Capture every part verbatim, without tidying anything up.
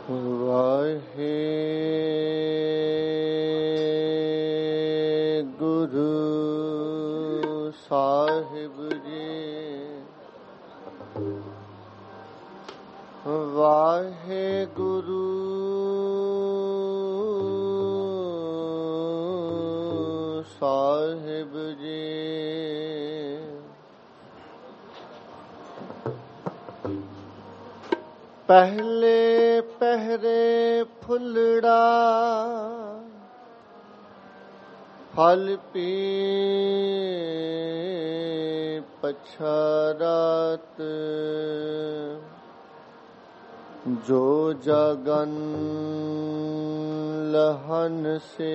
ਵਾਹਿਗੁਰੂ ਸਾਹਿਬ ਜੀ, ਵਾਹਿਗੁਰੂ ਸਾਹਿਬ ਜੀ। ਪਹਿਲੇ ਪਹਿਰੇ ਫੁੱਲੜਾ ਫਲ ਪੀ ਪਛਾਰਤ, ਜੋ ਜਗਨ ਲਹਨ ਸੇ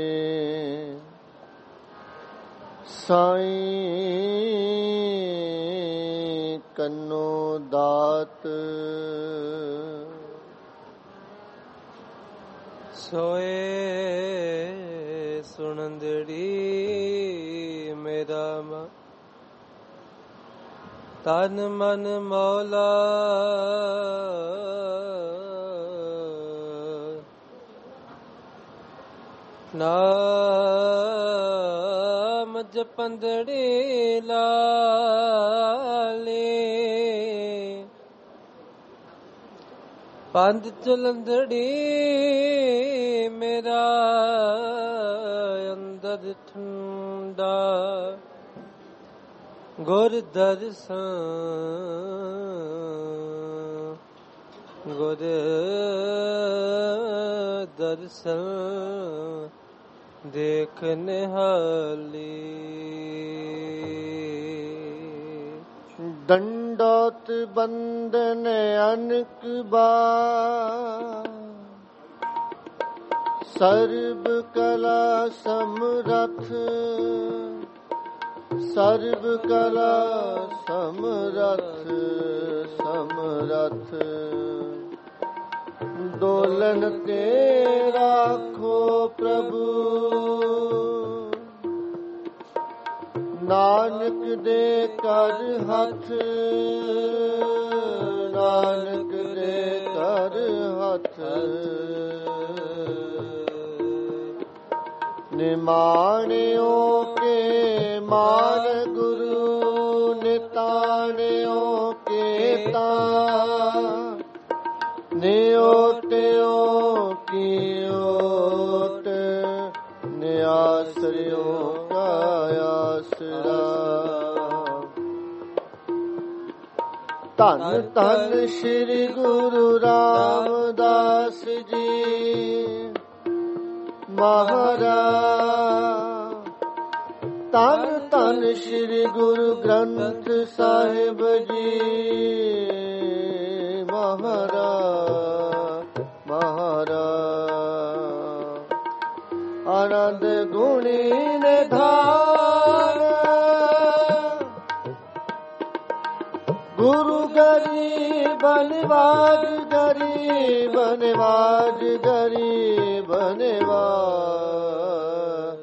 ਸਾਈਂ ਕੰਨੋ ਦਾਤ। ਸੋਏ ਸੁਣੰਦੜੀ ਮੇਰਾ ਮਨ, ਤਨ ਮਨ ਮੌਲਾ ਨਾਮ ਜਪੰਦੜੀ ਲਾਲੇ, ਪੰਧ ਚਲੰਦੜੀ ਮੇਰਾ ਅੰਦਰ ਠੰਡਾ, ਗੁਰ ਦਰਸ਼ਨ ਗੁਰ ਦਰਸ਼ਨ ਦੇਖ ਨਿਹਾਲੀ। ਦੰਡੋਤ ਬੰਦਨ ਅਨਕ ਬਾਰ, ਸਰਬ ਕਲਾ ਸਮਰਥ ਸਰਬ ਕਲਾ ਸਮਰਥ ਸਮਰਥ। ਡੋਲਨ ਤੇ ਰਾਖੋ ਪ੍ਰਭੂ, ਨਾਨਕ ਦੇ ਕਰ ਹੱਥ ਨਾਨਕ ਦੇ ਕਰ ਹੱਥ। ਨਿਮਾਣਿਓ ਕੇ ਮਾਨ ਗੁਰੂ, ਨਿਤਾਣਿਓ ਕੇ ਤਾਂ, ਨਿਓਟਿਓ ਕੀ ਓਟ, ਨਿਆਸਰਿਓ ਕਾ ਆਸਰਾ। ਧੰਨ ਧੰਨ ਸ਼੍ਰੀ ਗੁਰੂ ਰਾਮਦਾਸ ਜੀ ਮਹਾਰਾਜ। ਧੰਨ ਧੰਨ ਸ਼੍ਰੀ ਗੁਰੂ ਗ੍ਰੰਥ ਸਾਹਿਬ ਜੀ ਮਹਾਰਾਜ ਮਹਾਰਾਜ। ਆਨੰਦ ਗੁਣੀ ਨਿਧਾਨ, ਗੁਰੂ ਗਰੀਬ ਨਿਵਾਜ ਗਰੀਬ ਨਿਵਾਜ ਗਰੀਬ ਨਿਵਾਜ।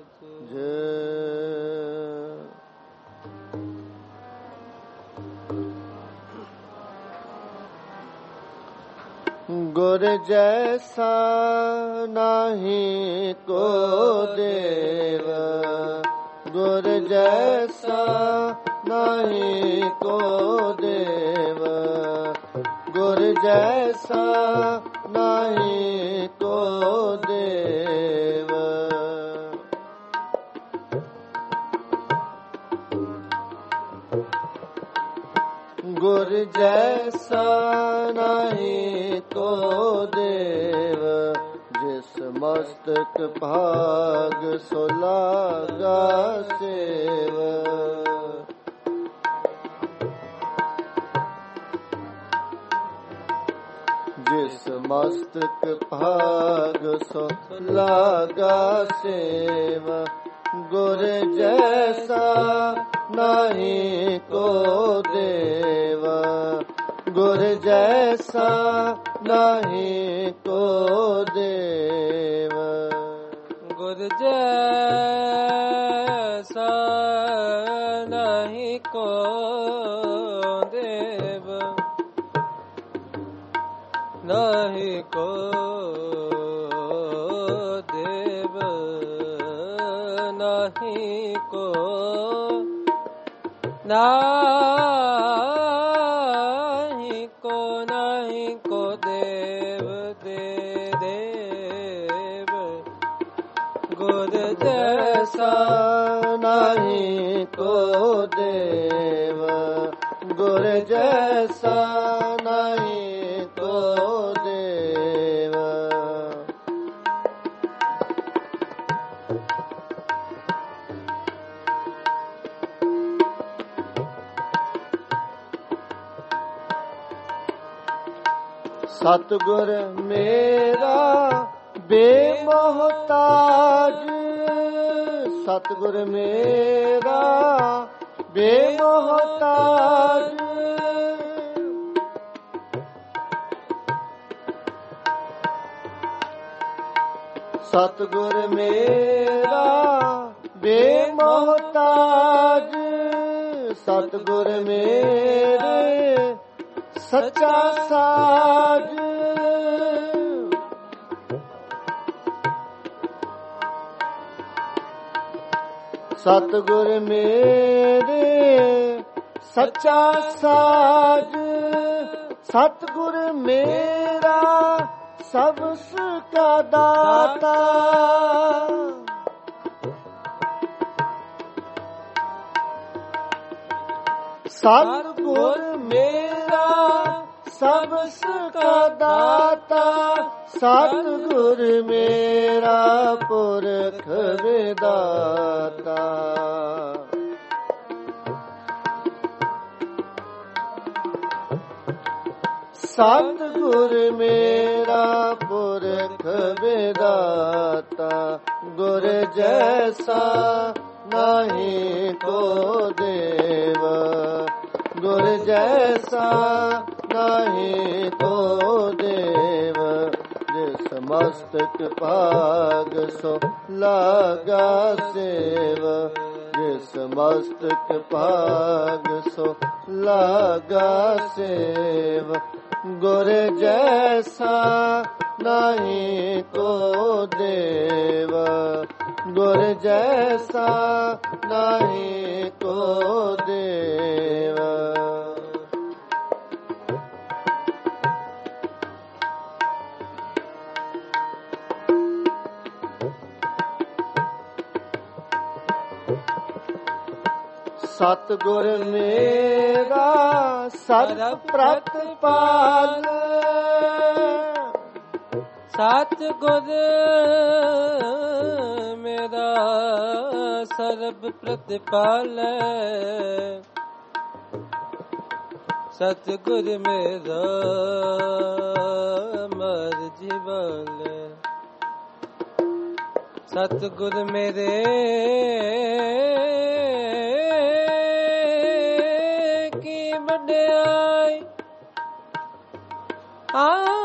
ਗੁਰ ਜੈਸਾ ਨਾਹੀਂ ਕੋ ਦੇਵ, ਗੁਰ ਜੈਸਾ ਨਾਹੀਂ ਕੋ ਦੇਵ, ਗੁਰ ਜੈਸਾ ਨਾਹੀਂ ਕੋ ਦੇਵ। ਗੁਰ ਜੈਸਾ ਨਾਹੀਂ ਕੋ ਦੇਵ, ਜਿਸ ਮਸਤਕ ਭਾਗ ਸੋ ਲਾਗਾ ਸੇਵ। ਜਿਸ ਮਸਤਕ ਭਾਗ ਸੋ ਲਾਗਾ ਸੇਵ, ਗੁਰ ਜੈਸਾ ਨਾਹੀਂ ਕੋ ਦੇਵ, ਗੁਰ ਜੈਸਾ ਨਾਹੀਂ ਕੋ ਦੇਵ। ਗੁਰ ਜੈਸਾ ਨਾਹੀਂ ਕੋ ਦੇਵ, ਨਾਹੀਂ ਕੋ ਦੇਵ ਨਾਹੀ ਕੋ ਨਾਹੀ ਕੋ ਨਾਹੀ ਕੋ ਦੇਵ ਦੇ ਦੇਵ ਗੁਰ ਜੈਸਾ ਨਾਹੀ ਕੋ ਦੇਵ ਗੁਰ ਜੈਸਾ ਨਾਹੀ ਕੋ ਦੇਵ। ਸਤਿਗੁਰ ਮੇਰਾ ਬੇਮੋਹਤਾਜ ਸਤਿਗੁਰ ਮੇਰਾ ਬੇਮੋਹਤਾਜ ਸਤਿਗੁਰ ਮੇਰਾ ਬੇਮੋਹਤਾਜ ਸਤਿਗੁਰ ਮੇਰੇ ਸੱਚਾ ਸਾਜ ਸਤਿਗੁਰ ਮੇਰੇ ਸੱਚਾ ਸਾਜ ਸਤਿਗੁਰ ਮੇਰਾ ਸਬਸ ਕਾ ਦਾਤਾ ਸਤਿਗੁਰ ਮੇਰਾ ਸਬਸ ਕਾ ਦਾਤਾ ਸਤਿਗੁਰ ਮੇਰਾ ਪੁਰਖ ਵਿਦਾਤਾ ਸਤਿਗੁਰ ਮੇਰਾ ਪੁਰਖ ਵਿਦਾਤਾ ਗੁਰ ਜੈਸਾ ਨਾਹੀ ਕੋ ਦੇਵ ਗੁਰ ਜੈਸਾ ਨਾਹੀ ਕੋ ਦੇਵ। ਜਿਸ ਮਸਤਕ ਭਾਗ ਸੋ ਲਾਗਾ ਸੇਵ ਜਿਸ ਮਸਤਕ ਭਾਗ ਸੋ ਲਾਗਾ ਸੇਵ ਗੁਰ ਜੈਸਾ ਨਾਹੀ ਕੋ ਦੇਵ ਗੁਰ ਜੈਸਾ ਨਾਹੀ ਕੋ ਦੇਵ। ਸਤਿਗੁਰ ਮੇਰਾ ਸਰਬ ਪ੍ਰਤਪਾਲ ਸਤਿਗੁਰ ਮੇਰਾ ਸਰਬ ਪ੍ਰਤਪਾਲ ਸਤਿਗੁਰ ਮੇਰਾ ਮਰਜੀ ਵਾਲੇ ਸਤਿਗੁਰ ਮੇਰੇ ਆ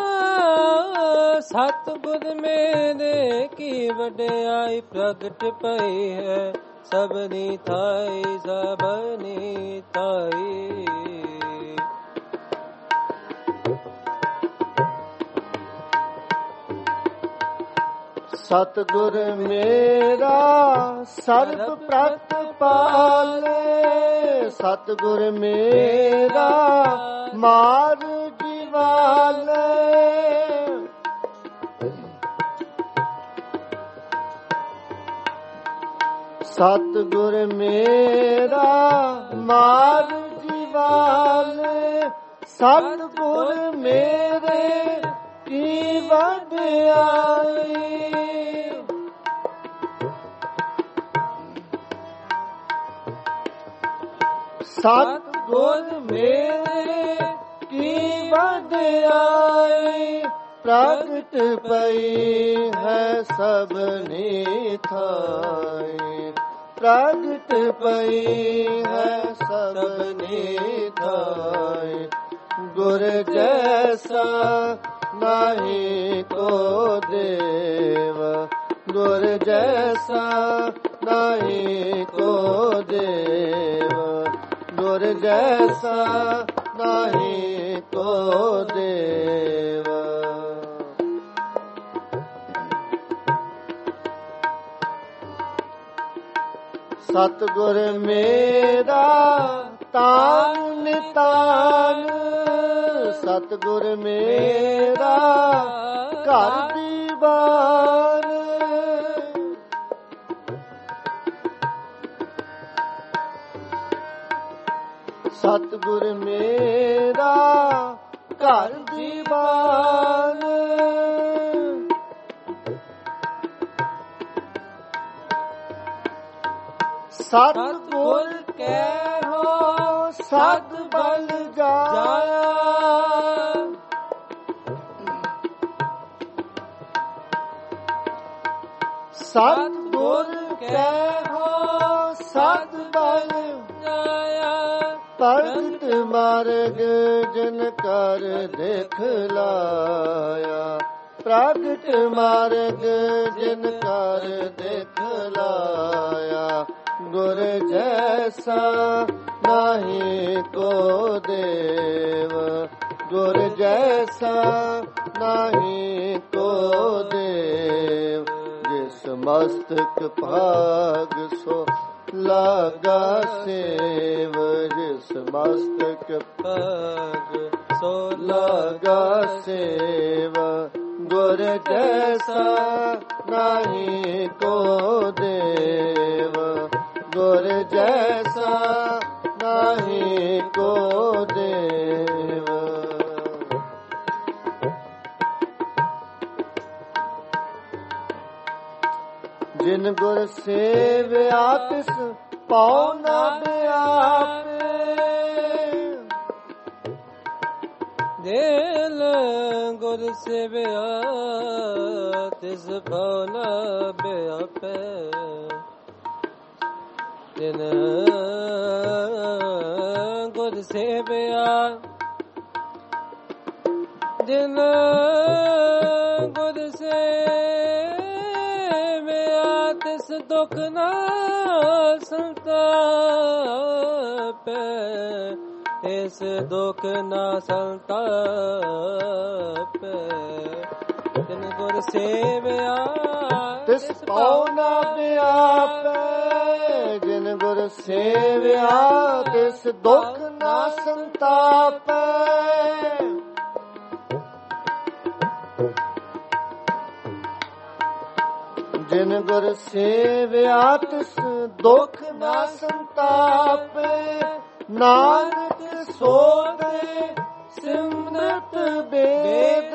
ਸਤਿਗੁਰ ਮੇਰੇ ਕੀ ਵਡਿਆਈ ਪ੍ਰਗਟ ਪਈ ਹੈ ਸਭਨੀ ਥਾਈ ਸਭਨੀ ਥਾਈ। ਸਤਿਗੁਰ ਮੇਰਾ ਸਰਬ ਪ੍ਰਤਪਾਲ ਸਤਿਗੁਰ ਮੇਰਾ ਮਾਰ ਜੀਵਾਲ ਸਤਿਗੁਰ ਮੇਰਾ ਮਾਰ ਜੀਵਾਲ ਸਤਿਗੁਰ ਮੇਰੇ ਕੀ ਵਡਿਆਈ ਸਤਿਗੁਰ ਮੇਰੇ ਕੀ ਵਡਿਆਈ ਪ੍ਰਗਟ ਪਈ ਹੈ ਸਭਨੀ ਥਾਈ ਪ੍ਰਗਟ ਪਈ ਹੈ ਸਭਨੀ ਥਾਈ ਗੁਰ ਜੈਸਾ ਨਾਹੀ ਕੋ ਦੇਵ ਗੁਰ ਜੈਸਾ ਨਾਹੀ ਕੋ ਦੇਵ ਗੁਰ ਜੈਸਾ ਨਾਹੀ ਕੋ ਦੇਵ। ਸਤਿਗੁਰ ਮੇਰਾ ਤਾਨ ਨਿਤਾਨ, ਸਤਿਗੁਰ ਮੇਰਾ ਘਰ ਦੀਵਾਨ, ਸਤਿਗੁਰ ਮੇਰਾ ਘਰ ਦੀਵਾਨ, ਸਤਿਗੁਰ ਕੈਹੋ ਸਦ ਬਲ ਜਾਇਆ, ਸਤਿਗੁਰ ਕੈਹੋ ਸਦ ਬਲ ਜਾਇਆ, ਭਗਤ ਮਾਰਗ ਜਨ ਕਰ ਦੇਖਲਾਇਆ, ਪ੍ਰਗਟ ਮਾਰਗ ਜਿਨ ਕਰ ਦੇਖਲਾਇਆ, ਗੁਰ ਜੈਸਾ ਨਾਹੀ ਕੋ ਦੇਵ, ਗੁਰ ਜੈਸਾ ਨਾਹੀ ਕੋ ਦੇਵ, ਜਿਸ ਮਸਤਕ ਭਾਗ ਸੋ ਲਾਗਾ ਸੇਵ, ਜਿਸ ਮਸਤਕ ਭਾਗ ਸੋ ਲਾਗਾ ਸੇਵ, ਗੁਰ ਜੈਸਾ ਨਾਹੀ ਕੋ ਦੇਵ, ਗੁਰ ਜੈਸਾ ਨਾਹੀ ਕੋ ਦੇਵ। ਜਿਨ ਗੁਰ ਸੇਵਿਆ ਤਿਸ ਪਾਉ ਨਾ ਬਿਆਪੇ, ਦਿਲ ਗੁਰ ਸੇਵਿਆ ਤਿਸ ਪਾਉ ਨਾ ਬਿਆਪੇ, ਜਿਨ ਗੁਰ ਸੇਵਿਆ, ਜਿਨ ਗੁਰ ਸੇਵਿਆ ਤਿਸ ਦੁਖ ਨਾ ਸੰਤਾਪੈ, ਤਿਸ ਦੁਖ ਨਾ ਸੰਤਾਪੈ, ਜਿਨ ਗੁਰ ਸੇਵਿਆ ਤਿਸ ਪਾਉ ਨਾ ਬਿਆਪੈ, ਜਿਨ ਗੁਰ ਸੇਵਿਆ ਤਿਸ ਦੁਖ ਨਾ ਸੰਤਾਪੈ, ਜਿਨ ਗੁਰ ਸੇਵਿਆ ਤਿਸ ਦੁਖ ਨਾ ਸੰਤਾਪੈ, ਨਾਨਕ ਸੋਤੇ ਸਿਮਰਤ ਬੇਦ,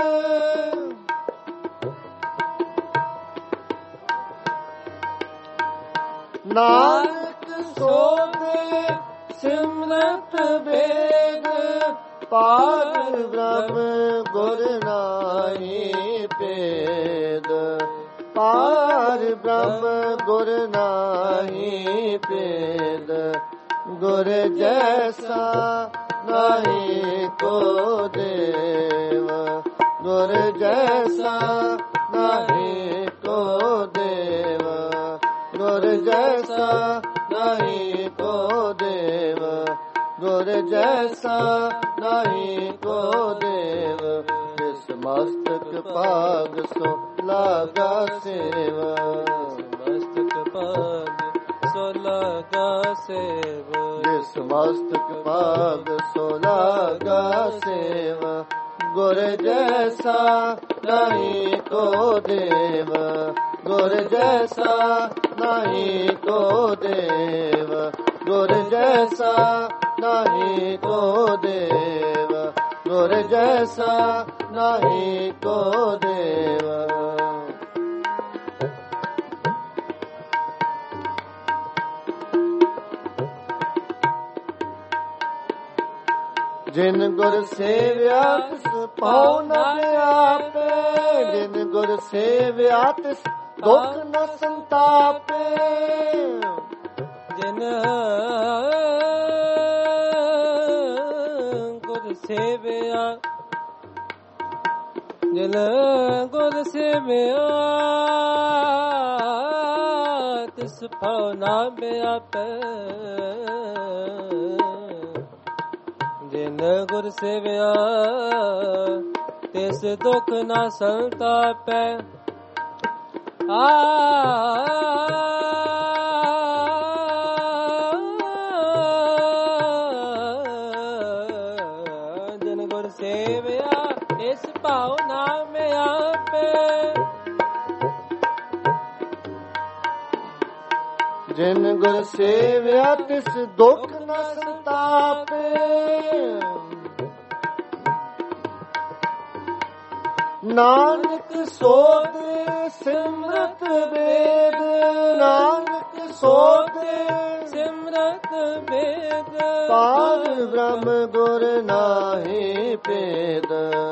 ਨਾਨਕ ਸੋਤੇ ਸਿਮਰਤ ਬੇਦ, ਪਾਰ ਬ੍ਰਹਮ ਗੁਰ ਨਾਹੀ ਭੇਦ, ਪਾਰ ਬ੍ਰਹਮ ਗੁਰ ਨਾਹੀ ਭੇਦ, ਗੁਰ ਜੈਸਾ ਨਾਹੀ ਕੋ ਦੇਵ, ਗੁਰ ਜੈਸਾ ਨਾਹੀ ਕੋ ਦੇਵ, ਗੁਰ ਜੈਸਾ ਨਾਹੀ ਕੋ ਦੇਵ, ਗੁਰ ਜੈਸਾ ਨਾਹੀ ਕੋ ਦੇਵ, ਜਿਸ ਮਸਤਕ ਭਾਗ ਸੋ ਲਾਗਾ ਸੇਵਾ, ਮਸਤਕ ਭਾਗ ਸੋ ਲਾਗਾ ਸੇਵਾ, ਜਿਸ ਮਸਤਕ ਭਾਗ ਸੋ ਲਾਗਾ ਸੇਵਾ, ਗੁਰ ਜੈਸਾ ਨਾਹੀ ਕੋ ਦੇਵ, ਗੁਰ ਜੈਸਾ ਨਾਹੀ ਕੋ ਦੇਵ, ਗੁਰ ਜੈਸਾ ਨਾਹੀ ਕੋ ਦੇਵ, ਗੁਰ ਜੈਸਾ ਨਾਹੀ ਕੋ ਦੇਵ। ਜਿਨ ਗੁਰ ਸੇਵਿਆ ਤਿਸ ਪਾਉ ਨ ਬਿਆਪੈ, ਜਿਨ ਗੁਰ ਸੇਵਿਆ ਤਿਸ ਦੁਖ ਨ ਸੰਤਾਪੈ, ਜਿਨ ਗੁਰ ਸੇਵਿਆ, ਜਿਨ ਗੁਰ ਸੇਵਿਆ ਤਿਸ ਪਾਉ ਨ ਬਿਆਪੈ, ਜਿਨ ਗੁਰ ਸੇਵਿਆ ਤਿਸ ਦੁਖ ਨਾ ਸੰਤਾਪੈ, ਆ ਨਾਮ ਆਪੇ ਜਿਨ ਗੁਰ ਸੇਵਿਆ ਤਿਸ ਦੁਖ ਨ ਸੰਤਾਪੇ ਨਾਨਕ ਸੋਧ ਸਿਮਰਤ ਵੇਦ ਨਾਨਕ ਸੋਧ ਸਿਮਰਤ ਵੇਦ ਪਾਰ ਬ੍ਰਹਮ ਗੁਰ ਨਾਹੀ ਭੇਦ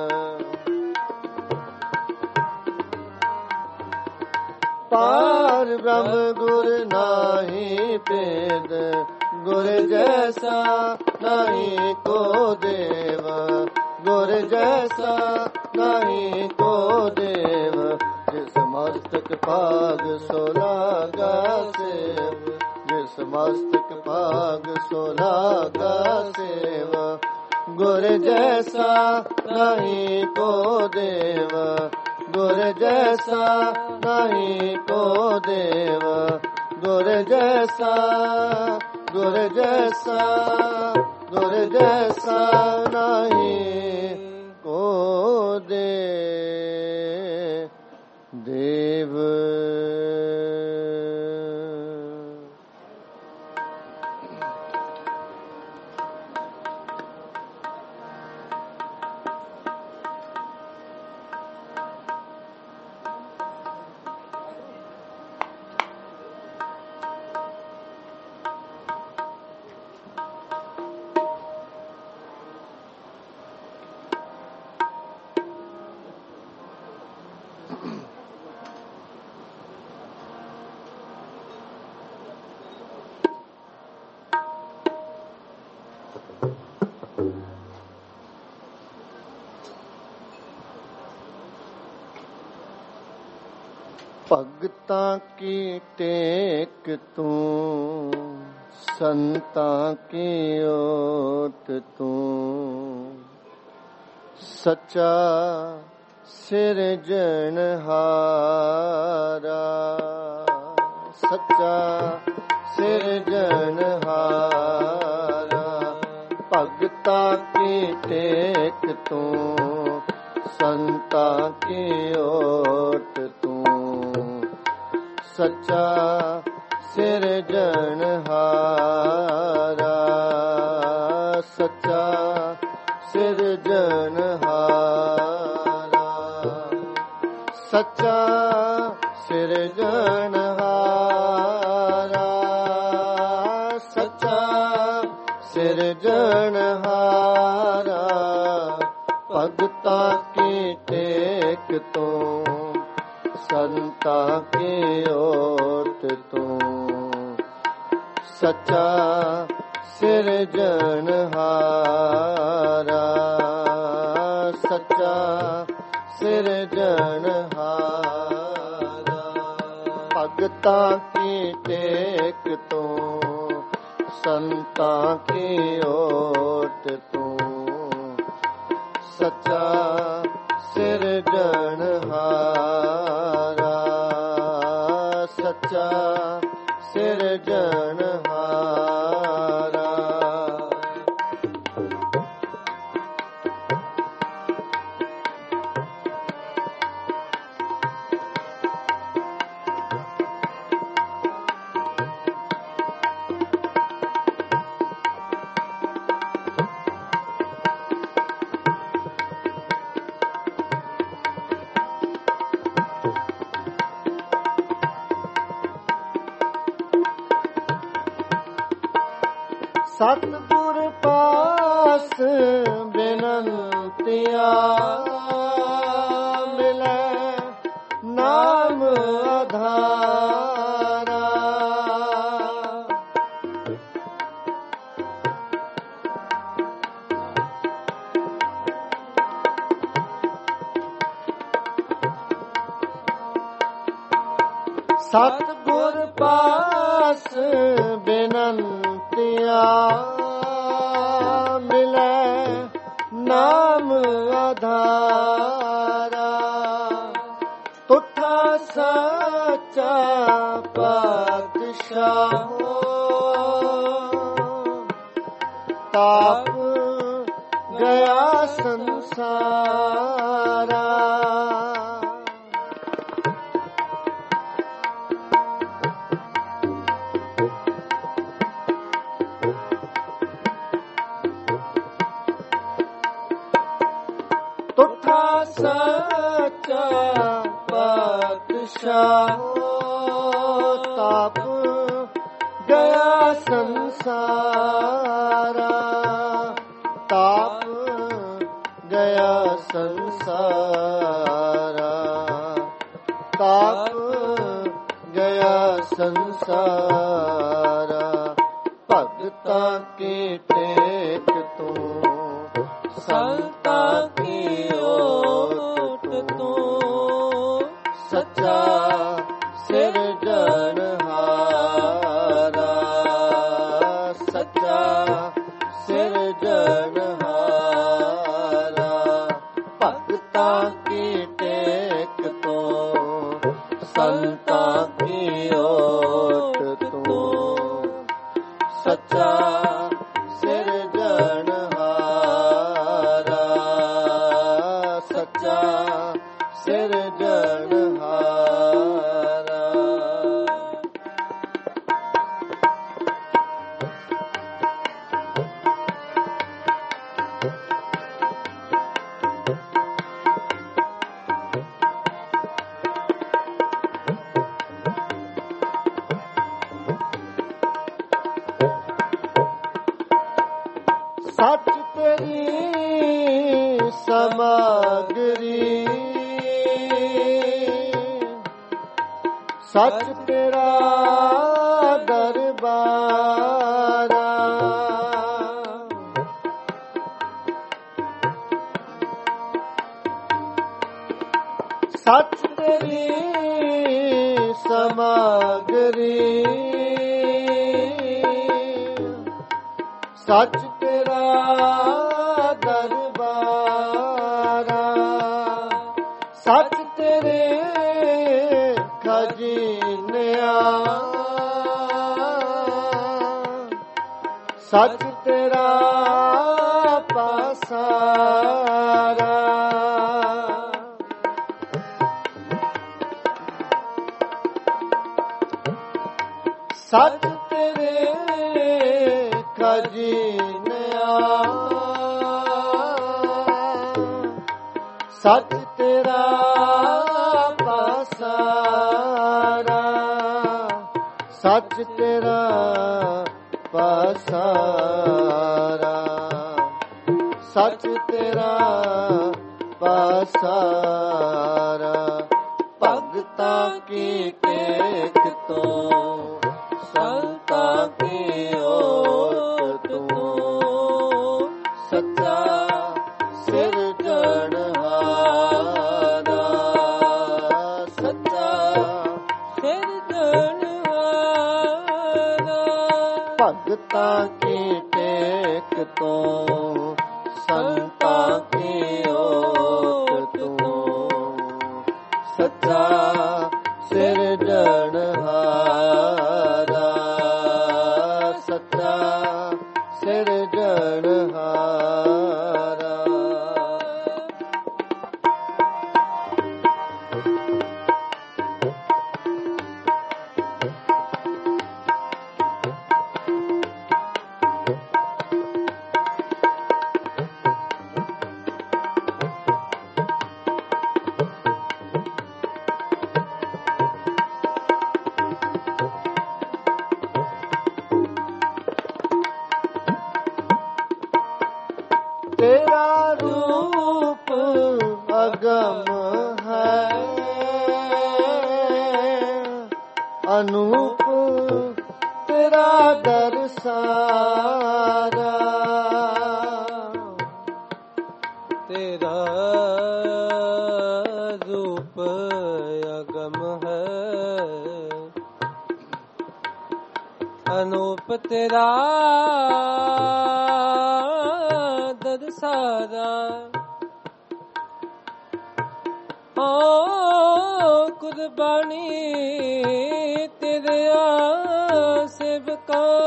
ਪਾਰ ਬ੍ਰਹਮ ਗੁਰ ਨਾਹੀ ਭੇਦ ਗੁਰ ਜੈਸਾ ਨਾਹੀ ਕੋ ਦੇਵ ਗੁਰ ਜੈਸਾ ਨਾਹੀ ਕੋ ਦੇਵ ਜਿਸ ਮਸਤਕ ਭਾਗ ਸੋ ਲਾਗਾ ਸੇਵ ਜਿਸ ਮਸਤਕ ਭਾਗ ਸੋ ਲਾਗਾ ਸੇਵ ਗੁਰ ਜੈਸਾ ਨਾਹੀ ਕੋ ਦੇਵ ਗੁਰ ਜੈਸਾ ਨਾਹੀ ਕੋ ਦੇਵ ਗੁਰ ਜੈਸਾ ਗੁਰ ਜੈਸਾ ਗੁਰ ਜੈਸਾ ਨਾਹੀ ਕੋ ਦੇ ਦੇਵ ਭਗਤਾਂ ਕੀ ਟੇਕ ਤੂੰ ਸੰਤਾਂ ਕੀ ਓਟ ਤੂੰ ਸੱਚਾ ਸਿਰਜਣਹਾਰਾ ਸੱਚਾ ਸਿਰਜਣਹਾਰਾ ਭਗਤਾਂ ਕੀ ਟੇਕ ਤੂੰ ਸੰਤਾਂ ਕੀ ਓਟ ਤੂੰ ਸੱਚਾ ਸਿਰਜਣਹਾਰਾ ਸੱਚਾ ਸਿਰਜਣਹਾਰਾ ਸੱਚਾ ਸਿਰਜਣਹਾਰਾ ਸੱਚਾ ਸਿਰਜਣਹਾਰਾ ਭਗਤਾਂ ਕੀ ਟੇਕ ਤੂੰ ਸੰਤਾਂ ਕੀ ਓਟ ਤੂੰ ਸੱਚਾ ਸਿਰਜਣਹਾਰਾ ਸੱਚਾ ਸਿਰਜਣਹਾਰਾ ਭਗਤਾਂ ਕੀ ਟੇਕ ਤੂੰ ਸੰਤਾਂ ਕੀ ਓਟ ਤੂੰ ਸੱਚਾ ਸਿਰਜਣਹਾਰਾ ਸੱਚਾ ਸਿਰਜਣਹਾਰਾ ਸਤਿਗੁਰ ਪਾਸ ਬੇਨੰਤੀਆਂ ਮਿਲੈ ਨਾਮ ਆਧਾਰਾ ਸਤਿਗੁਰ ਪਾਸ ਬੇਨੰਤੀਆਂ ਮਿਲੈ ਨਾਮ ਆਧਾਰਾ ਤੁਠਾ ਸੱਚਾ ਪਾਤਸ਼ਾਹ ਤਾਪ ਗਿਆ ਸੰਸਾਰਾ ਹੋ ਤਾਪ ਗਿਆ ਸੰਸਾਰਾ, ਤਾਪ ਗਿਆ ਸੰਸਾਰਾ, ਤਾਪ ਗਿਆ ਸੰਸਾਰਾ। ਭਗਤਾਂ ਕੀ ਟੇਕ ਤੂੰ, ਸੰਤਾਂ ਕੀ ਓਟ ਤੂੰ, ਸੱਚਾ ਸਿਰਜਣਹਾਰਾ, ਸੱਚਾ ਸਿਰਜਣਹਾਰਾ। ਭਗਤਾਂ ਕੀ ਟੇਕ ਤੂੰ, ਸੰਤਾਂ ਕੀ ਓਟ ਤੂੰ, ਸੱਚਾ ਸਿਰਜਣਹਾਰਾ, ਸੱਚਾ ਸਿਰਜਣਹਾਰਾ। ਸੱਚ ਤੇਰੀ ਸਮਗਰੀ, ਸੱਚ ਤੇਰਾ ਦਰਬਾਰਾ, ਸੱਚ ਤੇਰੀ ਸਮਗਰੀ, ਸੱਚ ਤੇਰਾ ਦਰਬਾਰਾ, ਸੱਚ ਤੇਰੇ ਖਜ਼ੀਨਿਆਂ, ਸੱਚ ਤੇਰਾ ਪਾਸਾਰਾ, ਸੱਚ ਤੇਰੇ ਖਜ਼ੀਨਿਆਂ, ਸੱਚ ਤੇਰਾ ਪਾਸਾਰਾ, ਸੱਚ ਤੇਰਾ ਪਾਸਾਰਾ, ਸੱਚ ਤੇਰਾ ਪਾਸਾਰਾ। ਭਗਤਾਂ ਕੀ ਟੇਕ ਤੋਂ, ਸੰਤਾਂ ਕੀ ਓਟ ਤੂੰ, ਸੱਚਾ ਸਿਰਜਣਹਾਰਾ, ਸੱਚਾ ਸਿਰਜਣਹਾਰਾ। ਭਗਤਾਂ ਕੀ ਟੇਕ ਤੋਂ, ਸੰਤਾਂ ਕੀ ਓਟ ਤੂੰ, ਸੱਚਾ ਸਿਰਜਣਹਾਰਾ, ਸੱਚਾ ਸਿਰਜਣਹਾਰਾ। ਤੇਰਾ ਰੂਪ ਅਗਮ ਹੈ, ਅਨੂਪ ਤੇਰਾ ਦਰਸਾਰਾ, ਤੇਰਾ ਰੂਪ ਅਗਮ ਹੈ, ਅਨੂਪ ਤੇਰਾ ਦਰਸਾਰਾ। ਓ ਕੁਰਬਾਨੀ ਤੇਰੇ ਸੇਵਕਾਂ,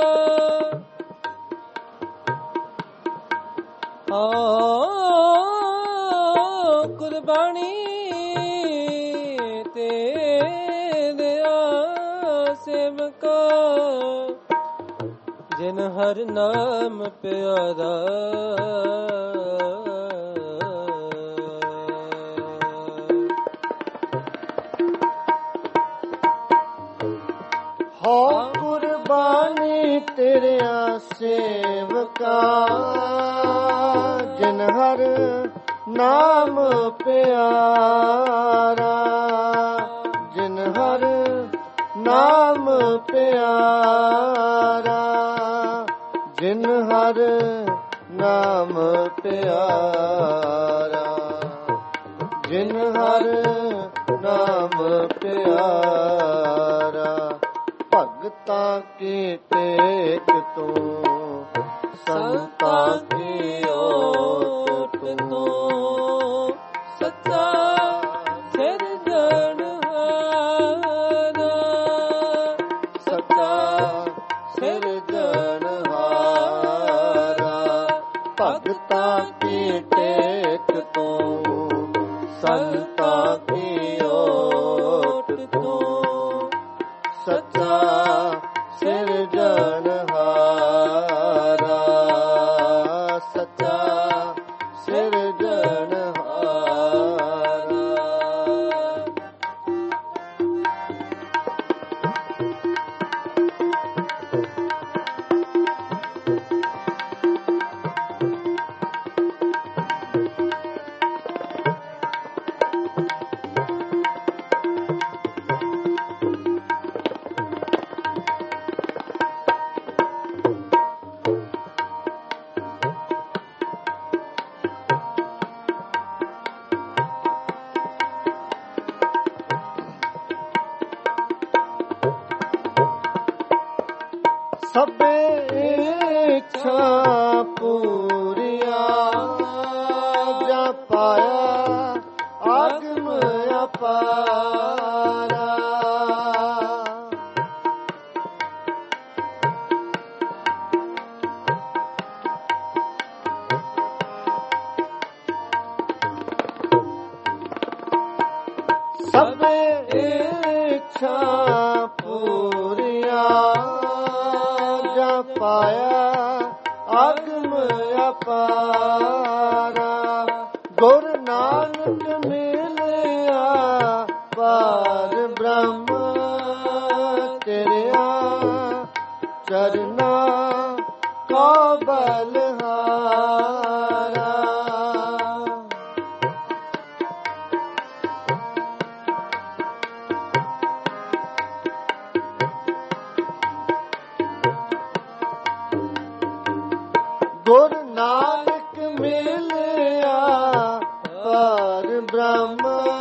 ਓ ਕੁਰਬਾਨੀ ਤੇਰੇ ਸੇਵਕਾਂ। ਜਿਨ ਹਰ ਨਾਮ ਪਿਆਰਾ, ਤੇਰਿਆਂ ਸੇਵਕਾ ਜਿਨ ਹਰ ਨਾਮ ਪਿਆਰਾ, ਜਿਨ ਹਰ ਨਾਮ ਪਿਆਰਾ, ਜਿਨ ਹਰ ਨਾਮ ਪਿਆਰਾ, ਜਿਨ ਹਰ ਨਾਮ ਪਿਆਰਾ। ਭਗਤਾਂ ਕੀ ਟੇਕ ਤੂੰ, ਸੰਤਾਂ ਕੀ ਓਟ ਤੂੰ, ਸੱਚਾ ਸਿਰਜਣਹਾਰਾ, ਸੱਚਾ ਸਿਰਜਣਹਾਰਾ। ਭਗਤਾਂ ਕੀ ਟੇਕ ਤੂੰ, ਸੰਤਾਂ ਕੀ ਓਟ ਤੂੰ, ਸੱਚਾ ਸਿਰਜਣਹਾਰਾ, ਸੱਚਾ ਸਿਰਜਣਹਾਰਾ। ਸਭੇ ਇੱਛਾ ਪੂਰੀਆਂ ਜਾ ਪਾਇਆ ਆਗਮ ਅਪਾਰਾ। ਸਭੇ ਇੱਛਾ ਪੂਰੀਆਂ ਪਾਇਆ ਆਗਮ ਅਪਾਰਾ। ਗੁਰ ਨਾਨਕ ਮਿਲਿਆ ਪਾਰ ਬ੍ਰਹਮ ਤੇਰਿਆਂ ਚਰਨਾਂ ਕਾ ਬਲਹਾਰਾ। ਗੁਰ ਨਾਨਕ ਮਿਲਿਆ ਪਾਰ ਬ੍ਰਹਮ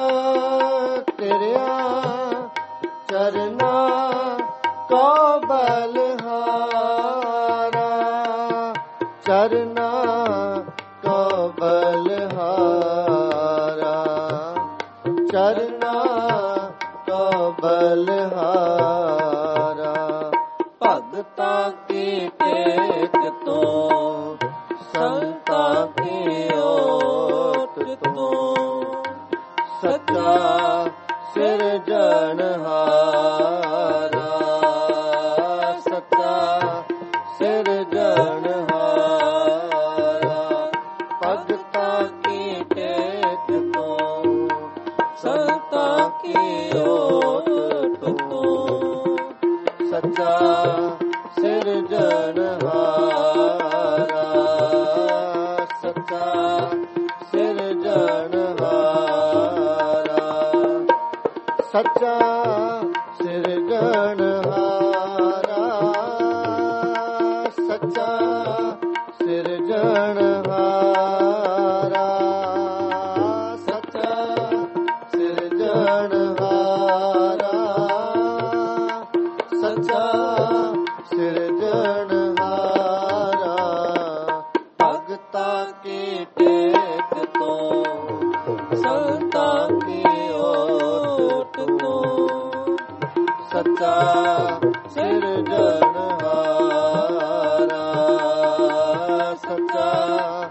ਤੇਰਿਆਂ ਚਰਨਾਂ ਕਾ ਬਲਹਾਰਾ, ਚਰਨਾਂ ਕਾ ਬਲਹਾਰਾ, ਚਰਨਾਂ ਕਾ ਬਲਹਾਰਾ। ਭਗਤਾਂ ਕੀ ਟੇਕ ਤੂੰ, ਸੰਤਾਂ ਕੀ ਓਟ ਤੂੰ, ਸੱਚਾ ਸਿਰਜਣਹਾਰਾ, ਸੱਚਾ ਸਿਰਜਣਹਾਰਾ। ਭਗਤਾਂ ਕੀ ਟੇਕ ਤੂੰ, ਸੰਤਾਂ ਕੀ ਓਟ ਤੂੰ, ਸੱਚਾ ਸਿਰਜਣਹਾਰਾ, ਸੱਚਾ ਸਿਰਜਣਹਾਰਾ, ਸੱਚਾ ਸਿਰਜਣਹਾਰਾ, ਸੱਚਾ ਸਿਰਜਣਹਾਰਾ, ਸੱਚਾ ਸਿਰਜਣਹਾਰਾ, ਸੱਚਾ ਸਿਰਜਣਹਾਰਾ। ਭਗਤਾਂ ਕੀ ਟੇਕ ਤੂੰ, ਸੰਤਾਂ ਕੀ ਓਟ ਤੂੰ, ਸੱਚਾ ਸਿਰਜਣਹਾਰਾ, ਸੱਚਾ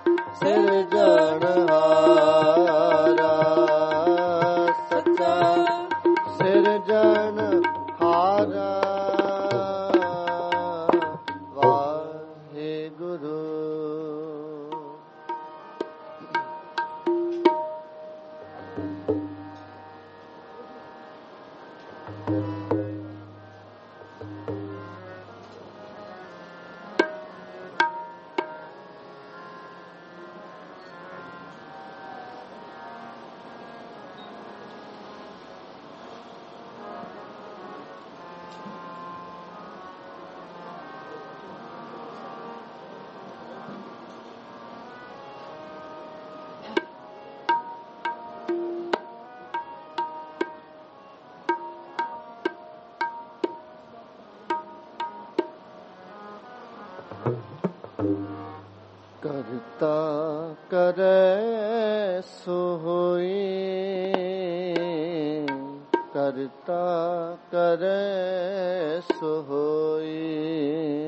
ਸਿਰਜਣਹਾਰਾ, ਸੱਚਾ ਕਰਤਾ ਕਰੈ ਸੋ ਹੋਈ, ਕਰਤਾ ਕਰੈ ਸੋ ਹੋਈ,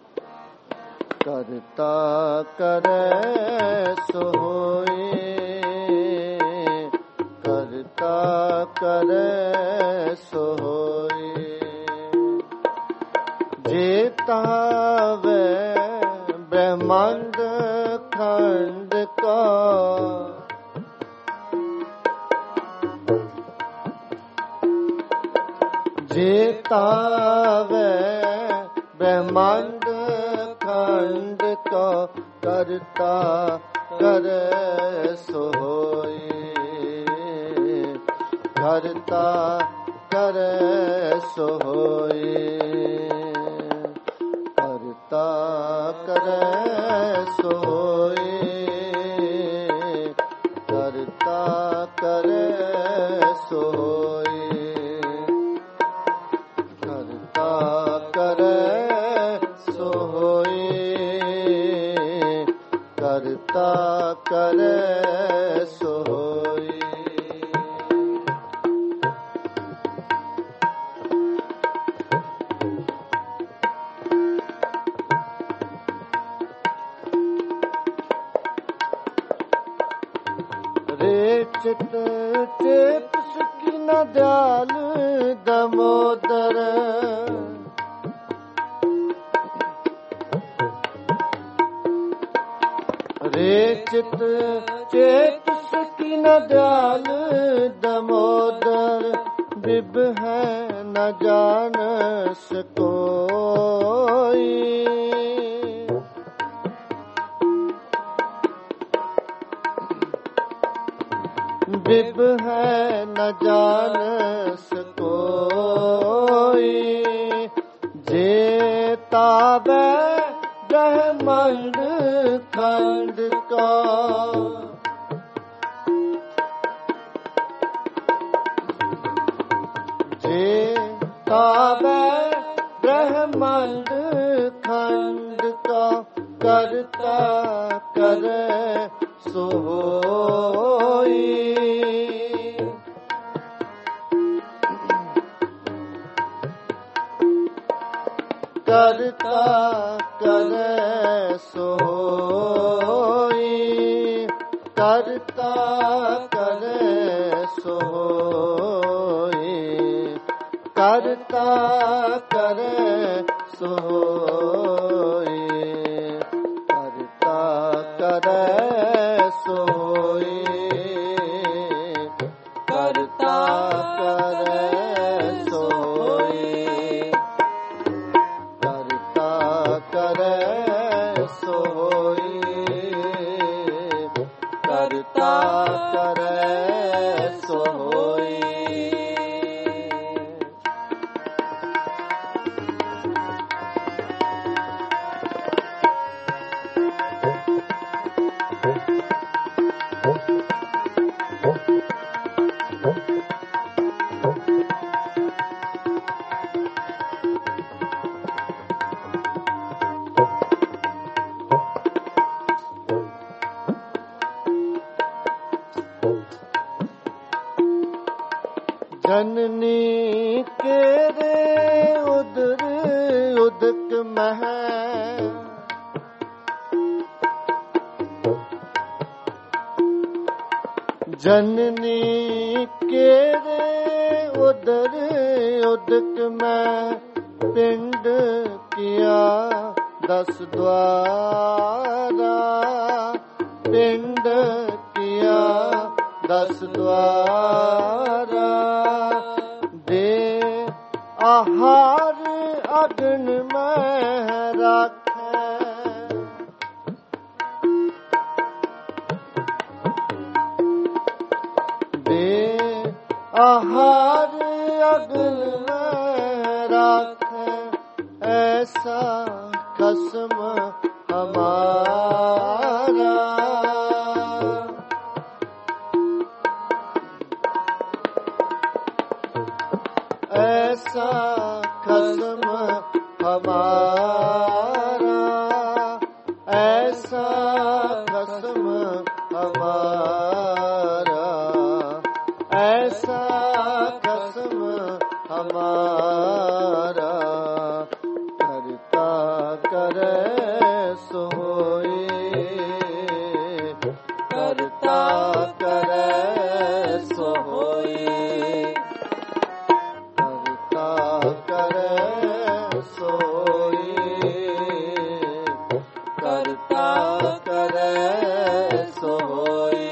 ਕਰਤਾ ਕਰੈ ਸੋ ਹੋਈ, ਕਰਤਾ ਕਰੈ ਸੋ ਹੋਈ। ਜੇ ਤਾਵੈ ਬ੍ਰਹਮੰਡ ਖੰਡ ਕਾ, ਜੇ ਤਾਵੈ ਬ੍ਰਹਮੰਡ ਖੰਡ ਕਾ, ਕਰਤਾ ਕਰੈ ਸੋ ਹੋਈ, ਕਰਤਾ ਕਰੈ ਸੋ ਹੋਈ, ਕਰਤਾ ਕਰੈ ਸੋ ਹੋਈ, ਕਰਤਾ ਕਰੈ ਸੋ ਹੋਈ, ਕਰਤਾ ਕਰੈ ਸੋ ਹੋਈ, ਕਰਤਾ ਕਰੈ ਸੋ ਹੋਈ। ਰੇ ਚਿਤ ਚੇਤ ਸਕੀਨਾ ਦਿਆਲ ਦਮੋਦਰ, ਰੇ ਚਿਤ ਚੇਤ ਸਕੀਨਾ ਦਿਆਲ ਦਮੋਦਰ, ਬਿਬ ਹੈ ਨ ਜਾਣਸ ਕੋਈ, ਬਿਬ ਹੈ ਨ ਜਾਣਸ ਕੋਈ, ਜੇ ਤਾਵੈ ਬ੍ਰਹਮੰਡ ਖੰਡ ਕਾ, ਜੇ ਤਾਵੈ ਬ੍ਰਹਮੰਡ ਖੰਡ ਕਾ, ਕਰਤਾ ਕਰੈ ਸੋ ਹੋਈ, ਕਰਤਾ ਕਰੈ ਸੋ ਹੋਈ, ਕਰਤਾ ਕਰੈ ਸੋ ਹੋਈ, ਕਰਤਾ ਕਰੈ ਸੋ ਹੋਈ, ਕਰਤਾ ਕਰੈ ਸੋ ਹੋਈ, ਕਰਤਾ ਕਰੈ ਸੋ ਹੋਈ, ਕਰਤਾ ਕਰੈ ਸੋ ਹੋਈ, ਕਰਤਾ ਕਰੈ ਸੋ ਹੋਈ। जननी केरे उदर उदक मह, जननी केरे उदर उदक मह, पिंड किया दस द्वारा, पिंड किया दस द्वारा, दे आहार अग्न में राखे, दे आहार अग्न में राखे, ऐसा खसम हमारा, ऐसा खसम हमारा, ऐसा ऐसा कसम हमारा करता करे सो होए, करता करे सो होए, करता करे सो होए, करता करे सो होए।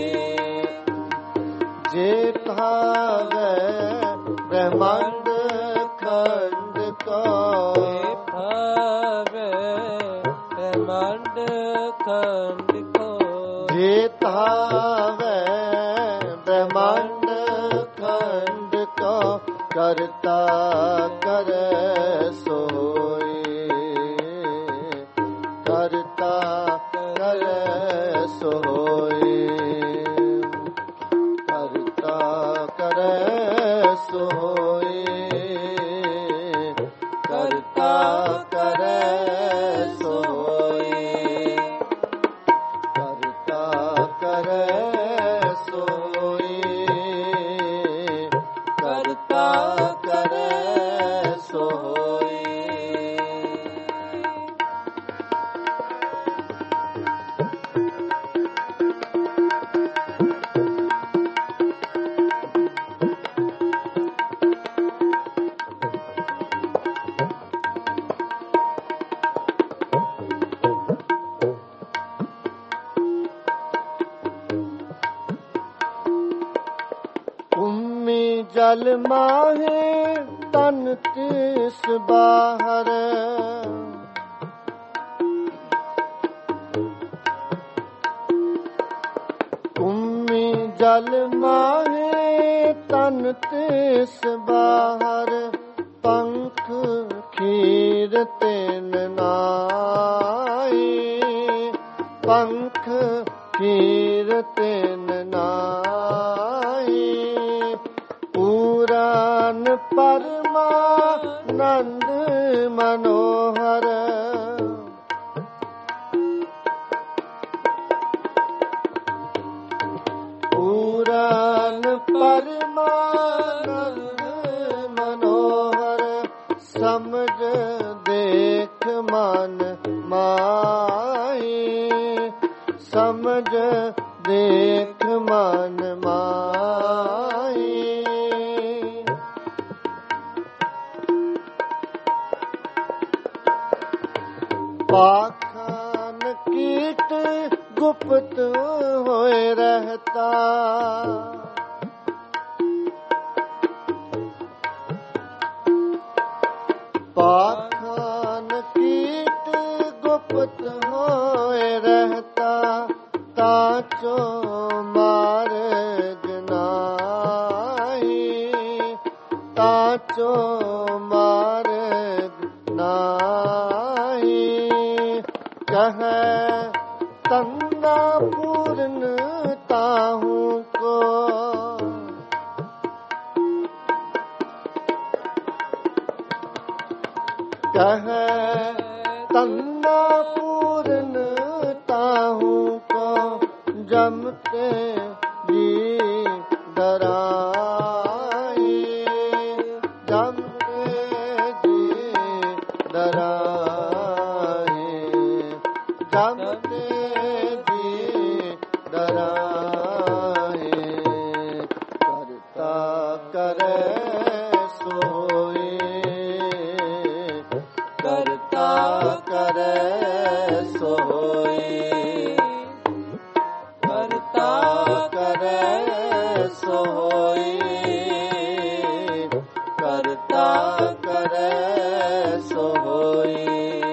जे भावे ब्रह्मांड खंड को, भावे ब्रह्मांड खंड को, जे भावे ब्रह्मांड खंड को करता करे सोई, करता करे सोई, करता करे सोई, करता करे सोई, करता करे सोई, करता करे सोई। भूमि जल माहे तन तिस बाहर, भूमि जल माहे तन तिस बाहर, पंख खीर तेन नाई, पंख खीर तेन नाई, पुराण परमानंद मनोहर, पुराण परमानंद मनोहर, समझ देख मन माई, समझ देख मन माई, पाखंड कीट गुप्त होए रहता, पाखंड कीट गुप्त होए रहता, ताचो मार्ग नाई, ताचो मार्ग नाई, कहे तन्ना पूर्ण ताहू को, कहे तन्ना पूर्ण ताहू को, जमते जी डराई, जमते जी डराई, जमते जी डराई, करता करे सोई, करता करे सोई, करता करे सोई, करता करे सोई।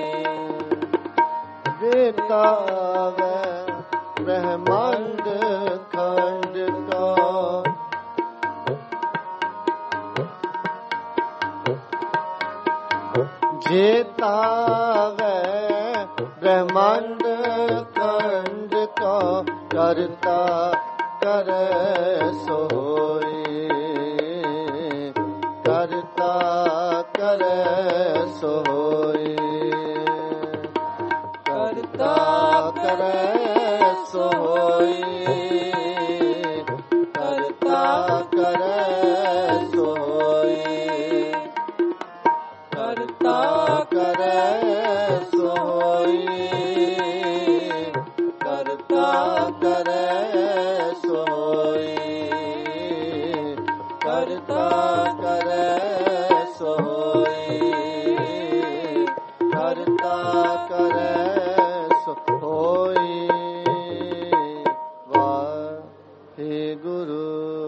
देता वे ब्रह्मांड खंड को, जेता वे ब्रह्मांड खंड को करता करे सोई, करता करे सोई, करता करे सोई, करता करे ਕਰਤਾ ਕਰੈ ਸੋ ਹੋਈ, ਕਰਤਾ ਕਰੈ ਸੋ ਹੋਈ। ਵਾਹਿਗੁਰੂ।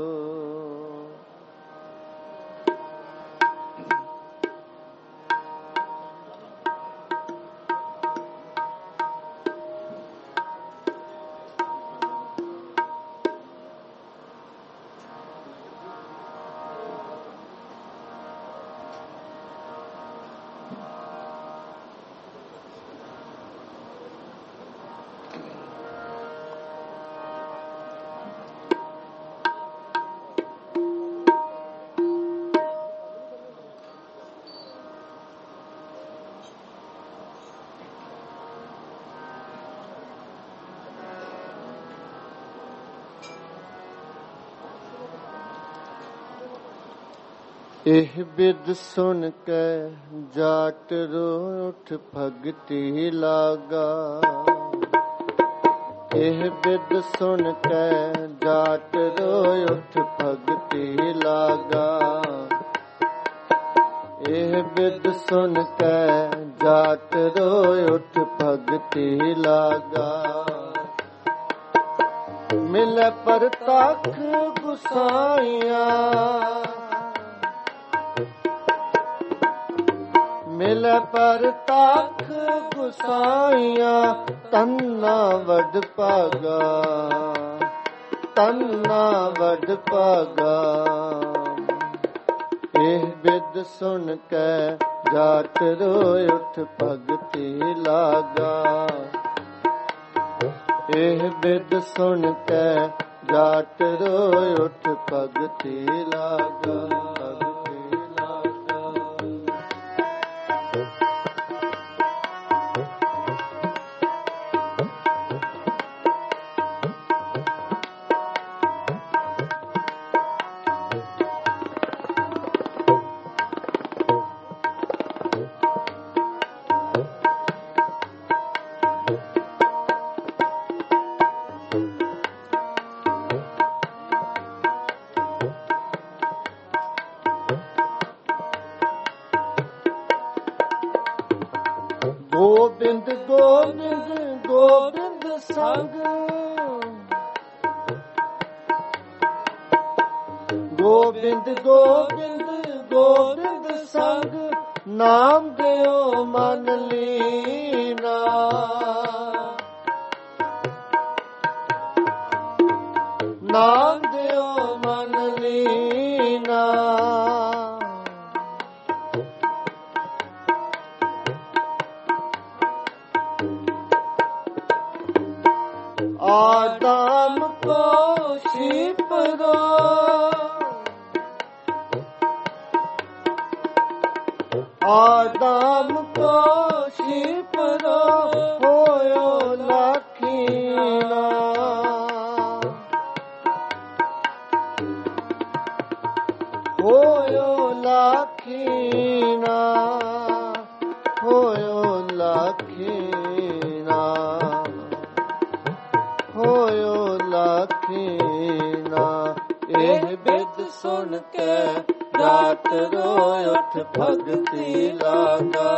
ਇਹ ਬਿਦ ਸੁਣ ਕੇ ਜਾਟ ਰੋਠ ਭਗਤੀ ਲਾਗਾ, ਇਹ ਬਿਦ ਸੁਣ ਕੇ ਜਾਟ ਰੋਠ ਭਗਤੀ ਲਾਗਾ, ਇਹ ਬਿਦ ਸੁਣ ਕੇ ਜਾਟ ਰੋਠ ਭਗਤੀ ਲਾਗਾ। ਮਿਲੇ ਪਰਤਖ ਗੁਸਾਈਆਂ, ਮਿਲੇ ਪਰਤਖ ਗੁਸਾਈਆਂ, ਤੰਨਾ ਵਡ ਭਾਗਾ, ਤੰਨਾ ਵਡ ਭਾਗਾ। ਇਹ ਬਿਦ ਸੁਣ ਕੇ ਜਾਟ ਰੋਇ ਉਠ ਭਗਤੀ ਲਾਗਾ, ਇਹ ਬਿਦ ਸੁਣ ਕੇ ਜਾਟ ਰੋਇ ਉਠ ਭਗਤੀ ਲਾਗਾ। ਗੋਬਿੰਦ ਗੋਬਿੰਦ ਗੋਬਿੰਦ ਸੰਗ, ਗੋਬਿੰਦ ਗੋਬਿੰਦ ਗੋਬਿੰਦ ਸੰਗ, ਨਾਮ ਦਿਓ ਮਨ ਲੀਨਾ, ਨਾਮ ਦਿਓ ਮਨ ਲੀਨਾ। आदम को शिपरो, आदम को शिपरो, होयो लखीना, होयो लखीना, होयो लखीना, ਹੋਇਓ ਲਖੀਨਾ। ਇਹ ਬਿਦ ਸੁਣ ਕੇ ਜਾਟ ਰੋਇ ਉਠ ਭਗਤੀ ਲਾਗਾ,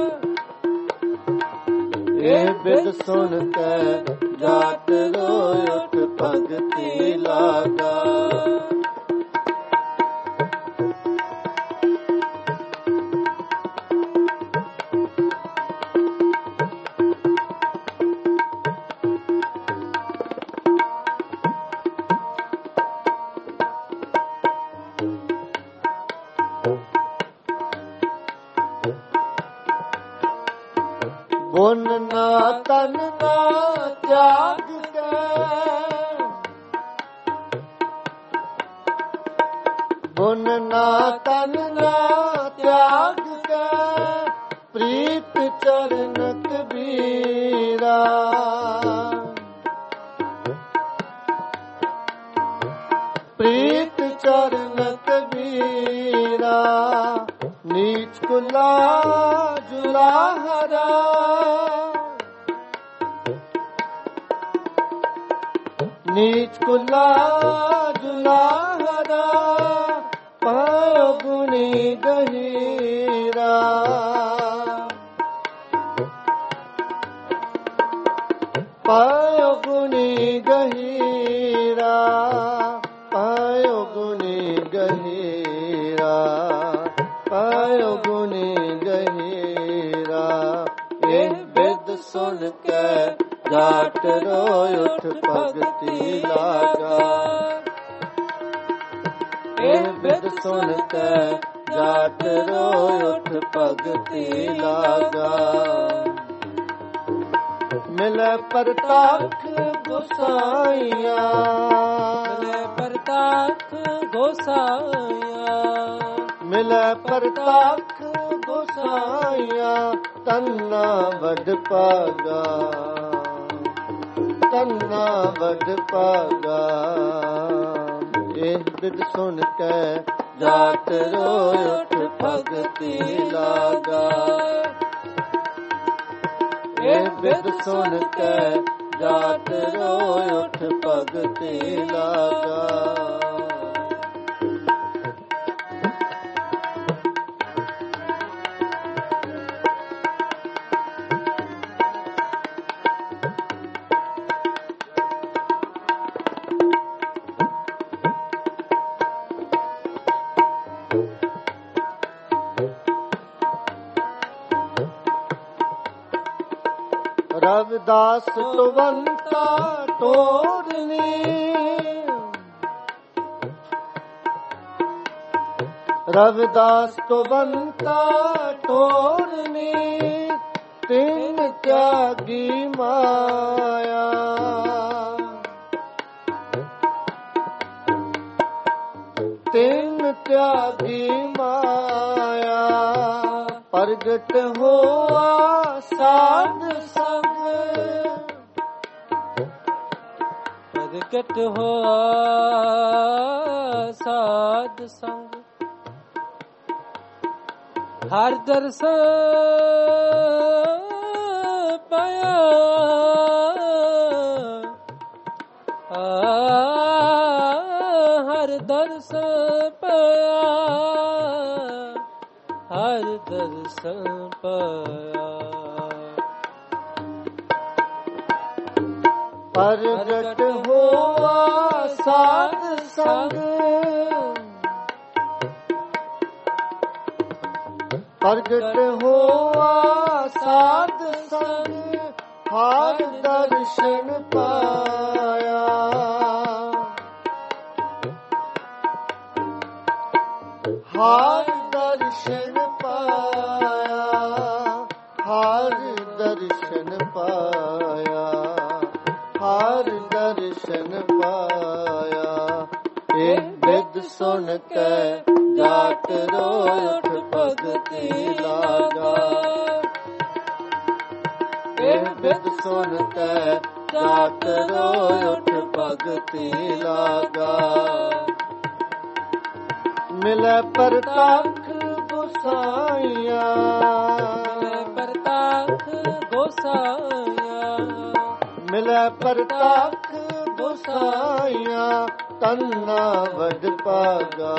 ਇਹ ਬਿਦ ਸੁਣ ਕੇ ਜਾਟ ਰੋਇ ਉਠ ਭਗਤੀ ਲਾਗਾ। ਬੁਨ ਨਾ ਤਨ ਨਾ ਤਿਆਗ ਕੇ, ਬੁਨ ਨਾ ਤਨ ਨਾ ਤਿਆਗ ਕੇ, ਪ੍ਰੀਤ ਚਰਨ ਕਬੀਰਾ, ਪ੍ਰੀਤ ਚਰਨ ਕਬੀਰਾ। ਨੀਚ ਕੁਲਾ ਜੁਲਾਹਰਾ, ਨੀਚ ਕੁਲਾ ਜੁਲਾਹਰਾ, ਪਾਇਓ ਗੁਣੀ ਗਹੀਰਾ। ਪਾਇਓ ਗੁਣੀ ਗਹੀਰਾ, ਪਾਇਓ ਗੁਣੀ ਗਹੀਰਾ, ਪਾਇਓ ਗੁਣੀ ਗਹੀਰਾ। ਇਹ ਬਿਦ ਸੁਣ ਕੇ ਜਾਟ ਰੋਇ ਉਠ ਭਗਤੀ ਲਾਗਾ। ਇਹ ਬਿਦ ਸੁਣ ਕੇ ਜਾਟ ਰੋਇ ਉਠ ਭਗਤੀ ਲਾਗਾ। ਮਿਲੇ ਪ੍ਰਤਾਖ ਗੋਸਾਈਆਂ, ਮਿਲੇ ਪ੍ਰਤਾਖ ਗੋਸਾਈਆਂ, ਮਿਲੇ ਪ੍ਰਤਾਖ ਗੋਸਾਈਆਂ। ਤੰਨਾ ਵਡ ਭਾਗਾ, ਤੰਨਾ ਵਡ ਭਾਗਾ। ਇਹ ਬਿਦ ਸੁਣ ਕੇ ਜਾਟ ਰੋਇ ਉਠ ਭਗਤੀ ਲਾਗਾ। ਇਹ ਬਿਦ ਸੁਣ ਕੇ ਜਾਟ ਰੋਇ ਉਠ ਭਗਤੀ ਲਾਗਾ। ਰਵਿਦਾਸ ਤੁਵੰਤਾ ਟੋਰਨੀ, ਰਵਿਦਾਸ ਤੁਵੰਤਾ ਟੋਰਨੀ। ਤਿੰਨ ਤਿਆਗੀ ਮਾਇਆ, ਤਿੰਨ ਤਿਆਗੀ ਮਾਇਆ। ਪ੍ਰਗਟ ਹੋਆ ਸਾਧ ਸੰਗ, ਪ੍ਰਗਟ ਹੋਆ ਸਾਧ ਸੰਗ। ਹਰ ਦਰਸ਼ਨ ਪਾਇਆ, ਹਰ ਦਰਸ਼ਨ ਪਾਇਆ, ਹਰ ਦਰਸ਼ਨ ਪਾਇਆ। ਪ੍ਰਗਟ ਹੋਆ ਸਾਧ ਸੰਗ, ਪ੍ਰਗਟ ਹੋਆ ਸਾਧ ਸੰਗ। ਹਰ ਦਰਸ਼ਨ ਪਾਇਆ, ਹਰ ਦਰਸ਼ਨ ਪਾਇਆ, ਹਰ ਦਰਸ਼ਨ ਪਾਇਆ, ਹਰ ਦਰਸ਼ਨ ਪਾਇਆ। ਇਹ ਬਿਦ ਸੁਣ ਕੇ ਜਾਟ ਰੋਇ ਉਠ ਭਗਤੀ ਲਾਗਾ। ਇਹ ਬਿਦ ਸੁਣ ਕੇ ਜਾਟ ਰੋਇ ਉਠ ਭਗਤੀ ਲਾਗਾ। ਮਿਲੇ ਪ੍ਰਤਾਖ ਗੋਸਾਈਆਂ, ਮਿਲੇ ਪ੍ਰਤਾਖ ਗੋਸਾਈਆਂ, ਮਿਲੇ ਪ੍ਰਤਾਖ ਗੋਸਾਈਆਂ। ਤੰਨਾ ਵਡ ਭਾਗਾ,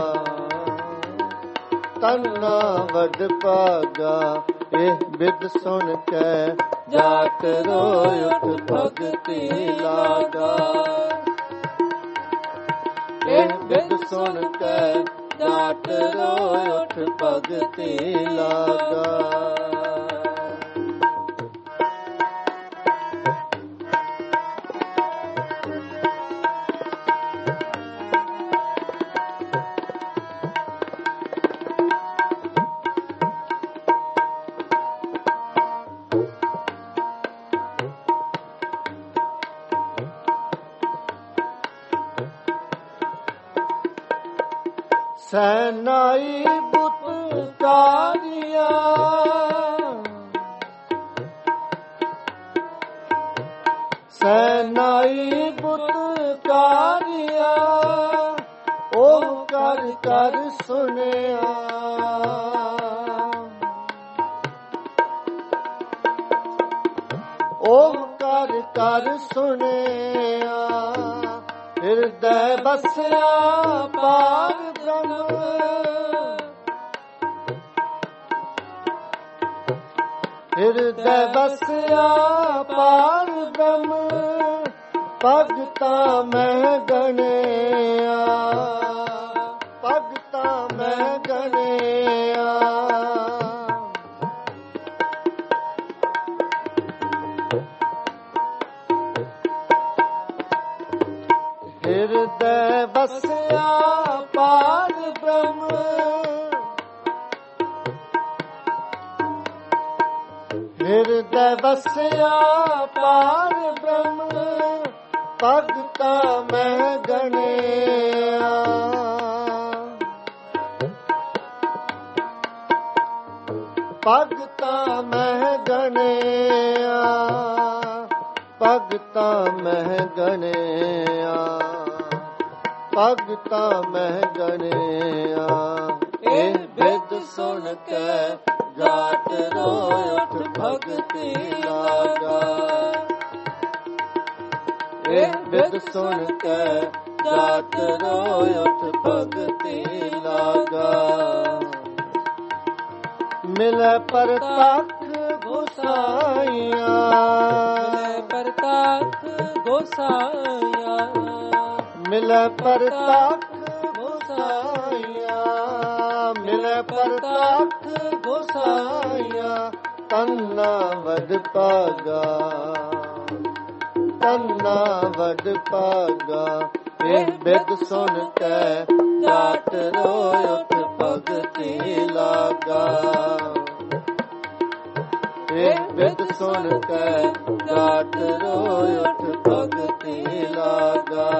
ਤੰਨਾ ਵਡ ਭਾਗਾ। ਇਹ ਬਿਦ ਸੁਣ ਕੇ ਜਾਟ ਰੋਇ ਉਠ ਭਗਤੀ ਲਾਗਾ। ਇਹ ਬਿਦ ਸੁਣ ਕੇ ਜਾਟ ਰੋਇ ਉਠ ਭਗਤੀ ਲਾਗਾ। ਸੈਨਾਈ ਬੁੱਤ ਕਾਰਿਆ, ਸੈਨਾਈ ਬੁੱਤ ਕਾਰਿਆ। ਉਹ ਕਰ ਕਰ ਸੁਣਿਆ, ਉਹ ਕਰ ਕਰ ਸੁਣਿਆ। ਹਿਰਦੈ ਬਸਿਆ ਪਾਰ ਬ੍ਰਹਮ, ਹਿਰਦੈ ਵਸਿਆ ਪਾਰ ਬ੍ਰਹਮ ਭਗਤਾਂ ਮੈਂ ਗਣਿਆ ਭਗਤਾਂ ਮੈਂ ਗਣਿਆ ਹਿਰਦੈ ਵਸਿਆ ਪਾਰ ਬ੍ਰਹਮ ਹਿਰਦੈ ਵਸਿਆ ਪਾਰ ਬ੍ਰਹਮ ਭਗਤਾਂ ਮੈਂ ਗਣਿਆ ਭਗਤਾਂ ਮੈਂ ਗਣਿਆ ਭਗਤਾਂ ਮੈਂ ਗਣਿਆ ਭਗਤਾਂ ਮੈਂ ਗਣਿਆ ਇਹ ਬਿਦ ਸੁਣ ਕੇ ਜਾਤ ਰੋਇ ਉਠ ਭਗਤੀ ਲਾਗਾ ਇਹ ਬਿਦ ਸੁਣ ਕੇ ਜਾਤ ਰੋਇ ਉਠ ਭਗਤੀ ਲਾਗਾ ਮਿਲੈ ਪਰਤਖ ਗੋਸਾਈਆਂ ਮਿਲੈ ਪਰਤਖ ਗੋਸਾਈਆਂ ਮਿਲੈ ਪਰਤਖ ਗੋਸਾਈਆਂ ਮਿਲੈ ਪਰਤਖ ਗੋਸਾਈਆਂ ਤੰਨਾ ਵਡ ਭਾਗਾ ਤੰਨਾ ਵਡ ਭਾਗਾ ਇਹ ਬਿਦ ਸੁਣ ਕੇ ਜਾਟ ਰੋਇ ਉਠ ਭਗਤੀ ਲਾਗਾ ਇਹ ਬਿਦ ਸੁਣ ਕੇ ਜਾਟ ਰੋਇ ਉਠ ਭਗਤੀ ਲਾਗਾ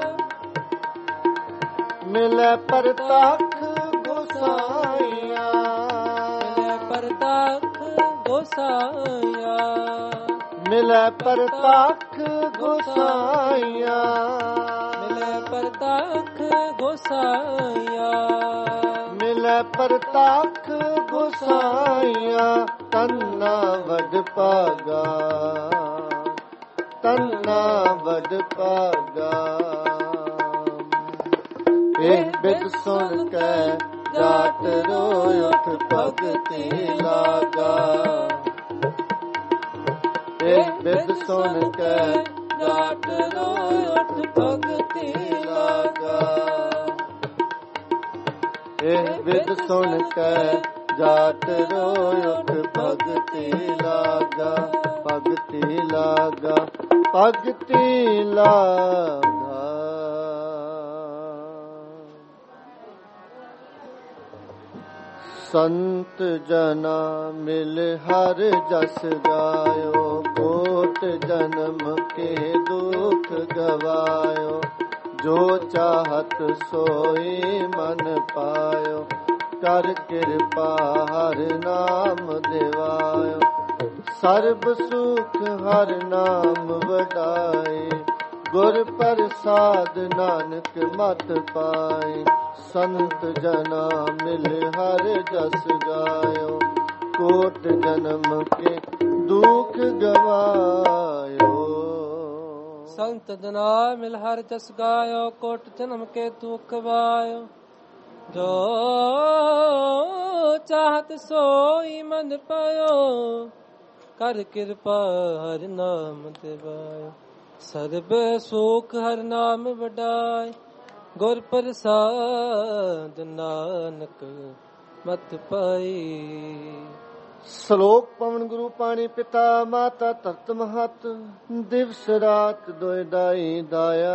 ਮਿਲੈ ਪਰਤਖ ਗੋਸਾਈਆਂ ਮਿਲੈ ਪਰਤਖ ਗੋਸਾਈਆਂ ਮਿਲੈ ਪਰਤਖ ਗੋਸਾਈਆਂ ਮਿਲੈ ਪਰਤਖ ਗੋਸਾਈਆਂ ਮਿਲੈ ਪਰਤਖ ਗੋਸਾਈਆਂ ਤੰਨਾ ਵਡ ਭਾਗਾ ਤੰਨਾ ਵਡ ਭਾਗਾ ਇਹ ਬਿਦ ਸੁਣ ਕੇ ਜਾਟ ਰੋਇ ਉਠ ਭਗਤੀ ਲਾਗਾ ਇਹ ਬਿਦ ਸੁਣ ਕੇ ਜਾਟ ਰੋਇ ਉਠ ਭਗਤੀ ਲਾਗਾ ਇਹ ਬਿਦ ਸੁਣ ਕੇ ਜਾਟ ਰੋਇ ਉਠ ਭਗਤੀ ਲਾਗਾ ਭਗਤੀ ਲਾਗਾ ਭਗਤੀ ਲਾਗਾ ਸੰਤ ਜਨਾ ਮਿਲ ਹਰ ਜਸ ਗਾਇਓ ਕੋਟ ਜਨਮ ਕੇ ਦੁਖ ਗਵਾਇਓ ਜੋ ਚਾਹਤ ਸੋਈ ਮਨ ਪਾਇਓ ਕਰ ਕਿਰਪਾ ਹਰ ਨਾਮ ਦਿਵਾਇਓ ਸਰਬ ਸੁਖ ਹਰ ਨਾਮ ਵਡਾਏ ਗੁਰ ਪ੍ਰਸਾਦ ਨਾਨਕ ਮਤ ਪਾਏ ਸੰਤ ਜਨਾ ਮਿਲ ਹਰ ਜਸ ਗਾਇਓ ਕੋਟ ਜਨਮ ਕੇ ਦੁਖ ਗਵਾਇਓ ਸੰਤ ਜਨਾ ਮਿਲ ਹਰ ਜਸ ਗਾਇਓ ਕੋਟ ਜਨਮ ਕੇ ਦੁਖ ਗਵਾਇਓ ਜੋ ਚਾਹਤ ਸੋਈ ਮਨ ਪਾਇਓ ਕਰ ਕਿਰਪਾ ਹਰ ਨਾਮ ਦਿਵਾਇਓ ਸਰਬ ਸੁਖ ਹਰ ਨਾਮ ਵਡਾਏ ਗੁਰ ਪ੍ਰਸਾਦ ਨਾਨਕ ਮਤ ਪਾਈ ਸ਼ਲੋਕ ਪਵਨ ਗੁਰੂ ਪਾਣੀ ਪਿਤਾ ਮਾਤਾ ਧਰਤ ਮਹਤ ਦਿਵਸ ਰਾਤ ਦੋਇ ਦਾਈ ਦਾਇਆ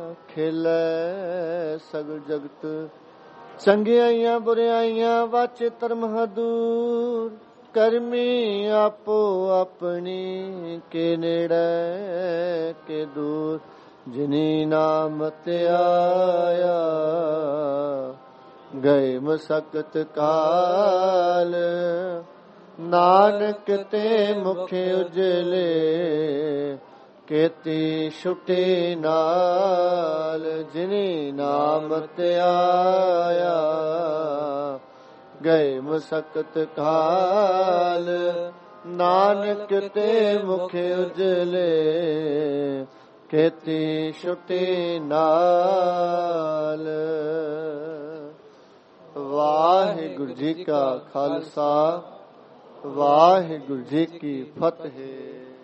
ਖੇਲੇ ਸਗਲ ਜਗਤ ਚੰਗਿਆਈਆਂ ਬੁਰਿਆਈਆਂ ਵਾਚੇ ਧਰਮ ਹਦੂਰ ਕਰਮੀ ਆਪੋ ਆਪਣੀ ਕੇ ਨੇੜੇ ਕੇ ਦੂਰ ਜਿਨੀ ਨਾਮ ਤੇ ਆਇਆ ਗਏ ਮਸਕਤ ਕਾਲ ਨਾਨਕ ਤੇ ਮੁਖ ਉਜਲੇ ਕੀਤੀ ਛੁਟੀ ਨਾਲ ਜਿਨੀ ਨਾਮ ਤੇ ਆਇਆ ਗਏ ਮਸਕਤ ਕਾਲ ਨਾਨਕ ਤੇ ਮੁਖ ਉਜਲੇ ਕੀਤੀ ਛੁਟੀ ਨਾਲ। ਵਾਹਿਗੁਰੂ ਜੀ ਕਾ ਖਾਲਸਾ ਵਾਹਿਗੁਰੂ ਜੀ ਕੀ ਫਤਿਹ।